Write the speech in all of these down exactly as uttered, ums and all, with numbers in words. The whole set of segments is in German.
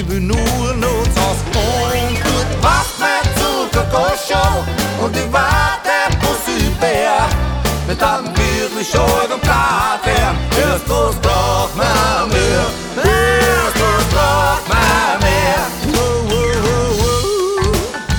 ich will nur noch aus und gut was mit Zuckerkoscher und ich warte bis ich bär mit einem wirklich schön und klar werden. Erst was braucht man mehr, erst was braucht man mehr. Oh, oh, oh, oh.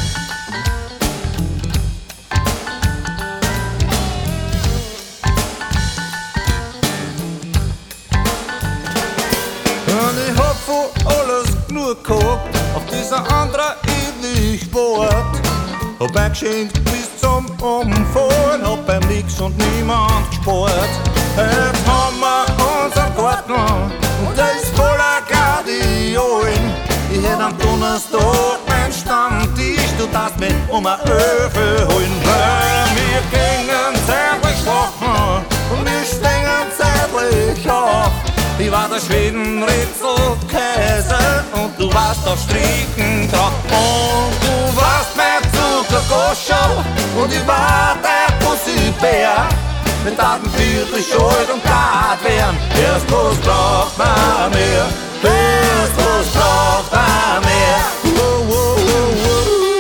Und ich hab von alles genug gehabt, auf dieser anderen ewig Wort. Hab eingeschenkt bis zum Umfallen, hab beim Nix und niemand gespart. Jetzt haben wir unseren Garten und der ist voller Gardiolen. Ich hätt am Donnerstag mein Stammtisch, du darfst mich um ein Öfe holen. Weil wir gingen zeitlich schlafen und wir stehen zeitlich auf. Ich war der Schweden-Ritzel-Käse und du warst der Strickentrag. Und du warst mein Zuckerkoscher und ich war der Pussy-Bär. Mit Daten wirklich schuld und Tat wären. Erst was braucht man mehr, erst was braucht man mehr. Oh, oh, oh, oh.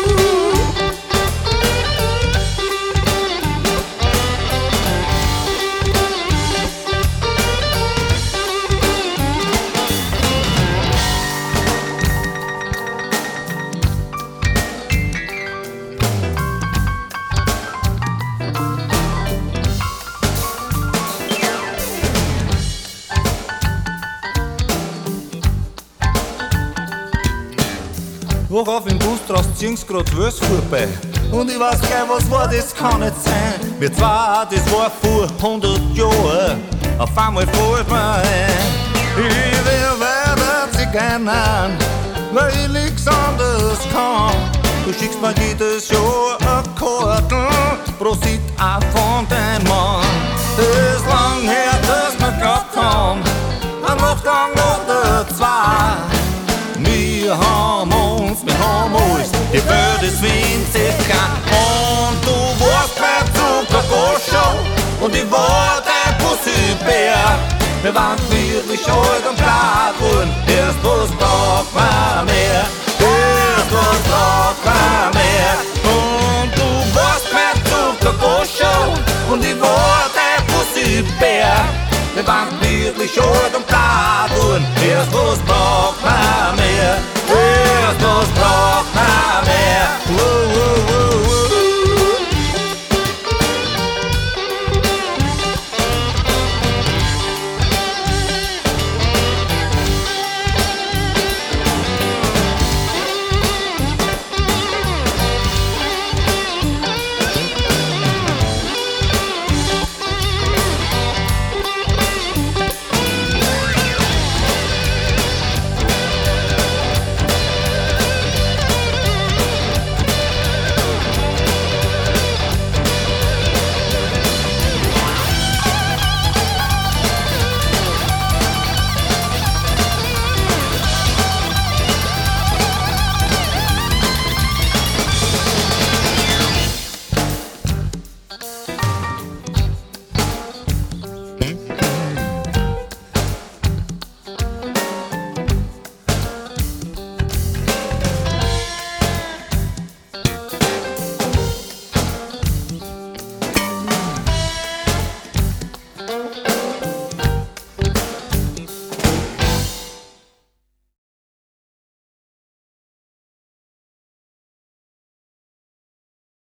Worauf im Bus draus zieheng's grad Wös vorbei. Und ich weiß gleich, was war, das kann nicht sein. Wir zwei, das war vor hundert Jahren. Auf einmal fällt mir ein, ich will weiter Zigeunern, weil ich nix anderes kann. Du schickst mir jedes Jahr eine Karten, Prosit auch von deinem Mann. Ist lang her, dass wir gehabt haben, ein Nachtgang oder zwei. Wir haben uns, wir haben alles, die Welt ist winzig klein. Und du warst mein Zuckerkoscher und ich war dein Pussy-Bär. Wir waren wirklich alt und klar geworden, erst was braucht man mehr, erst was braucht man mehr. Und du warst mein Zuckerkoscher und ich war dein Pussy-Bär. Wir waren wirklich alt und klar geworden, erst was braucht man mehr, erst was braucht man mehr. Oh, oh, oh.